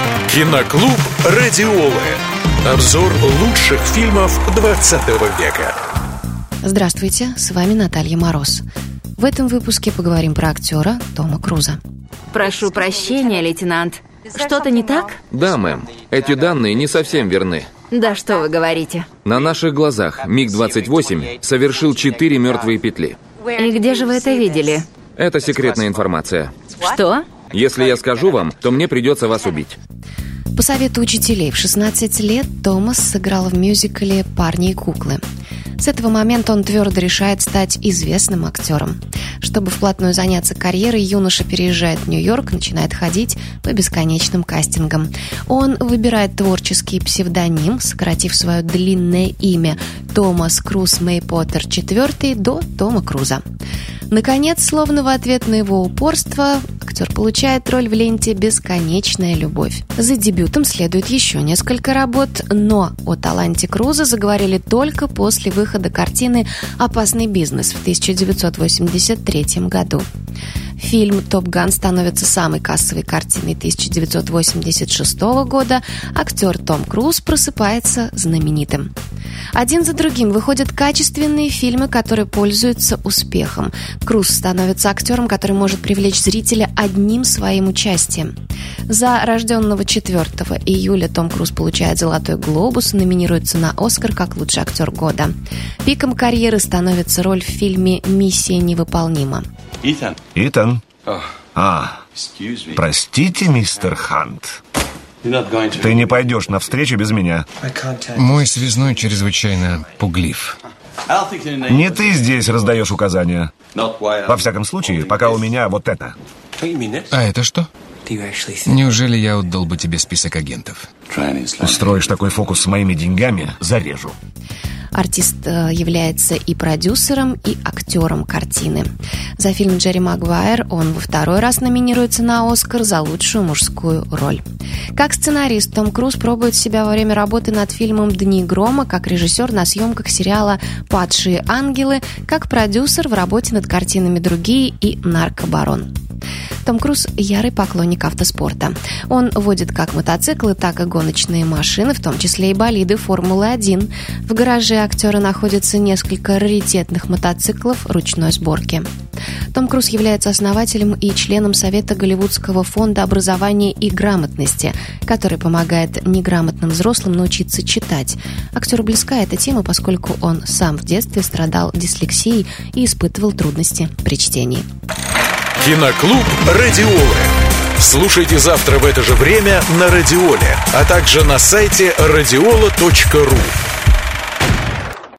Киноклуб «Радиолы». Обзор лучших фильмов 20 века. Здравствуйте, с вами Наталья Мороз. В этом выпуске поговорим про актера Тома Круза. Прошу прощения, лейтенант. Что-то не так? Да, мэм. Эти данные не совсем верны. Да что вы говорите? На наших глазах МиГ-28 совершил 4 мертвые петли. И где же вы это видели? Это секретная информация. Что? Если я скажу вам, то мне придется вас убить. По совету учителей в 16 лет Томас сыграл в мюзикле «Парни и куклы». С этого момента он твердо решает стать известным актером. Чтобы вплотную заняться карьерой, юноша переезжает в Нью-Йорк, начинает ходить по бесконечным кастингам. Он выбирает творческий псевдоним, сократив свое длинное имя Томас Круз Мэй Поттер IV до Тома Круза. Наконец, словно в ответ на его упорство, актер получает роль в ленте «Бесконечная любовь». За дебютом следует еще несколько работ, но о таланте Круза заговорили только после выхода картины «Опасный бизнес» в 1983 году. Фильм «Топ Ган» становится самой кассовой картиной 1986 года. Актер Том Круз просыпается знаменитым. Один за другим выходят качественные фильмы, которые пользуются успехом. Круз становится актером, который может привлечь зрителя одним своим участием. За «Рожденного 4 июля» Том Круз получает «Золотой глобус» и номинируется на «Оскар» как лучший актер года. Пиком карьеры становится роль в фильме «Миссия невыполнима». Итан. Простите, мистер Хант. Ты не пойдешь навстречу без меня. Мой связной чрезвычайно пуглив. Не ты здесь раздаешь указания. Во всяком случае, пока у меня вот это. А это что? Неужели я отдал бы тебе список агентов? Устроишь такой фокус с моими деньгами, зарежу. Артист является и продюсером, и актером картины. За фильм «Джерри Магуайр» он во второй раз номинируется на «Оскар» за лучшую мужскую роль. Как сценарист Том Круз пробует себя во время работы над фильмом «Дни грома», как режиссер на съемках сериала «Падшие ангелы», как продюсер в работе над картинами «Другие» и «Наркобарон». Том Круз – ярый поклонник автоспорта. Он водит как мотоциклы, так и гоночные машины, в том числе и болиды Формулы-1. В гараже актера находится несколько раритетных мотоциклов ручной сборки. Том Круз является основателем и членом Совета Голливудского фонда образования и грамотности, который помогает неграмотным взрослым научиться читать. Актеру близка эта тема, поскольку он сам в детстве страдал дислексией и испытывал трудности при чтении. Киноклуб «Радиолы». Слушайте завтра в это же время на Радиоле, а также на сайте radiola.ru.